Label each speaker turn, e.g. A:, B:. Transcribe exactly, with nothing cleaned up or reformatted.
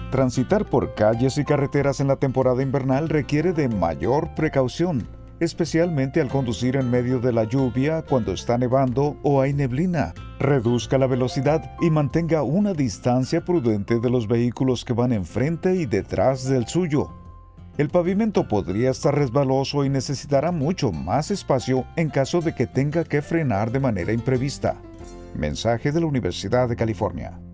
A: Transitar por calles y carreteras en la temporada invernal requiere de mayor precaución, especialmente al conducir en medio de la lluvia cuando está nevando o hay neblina. Reduzca la velocidad y mantenga una distancia prudente de los vehículos que van enfrente y detrás del suyo. El pavimento podría estar resbaloso y necesitará mucho más espacio en caso de que tenga que frenar de manera imprevista. Mensaje de la Universidad de California.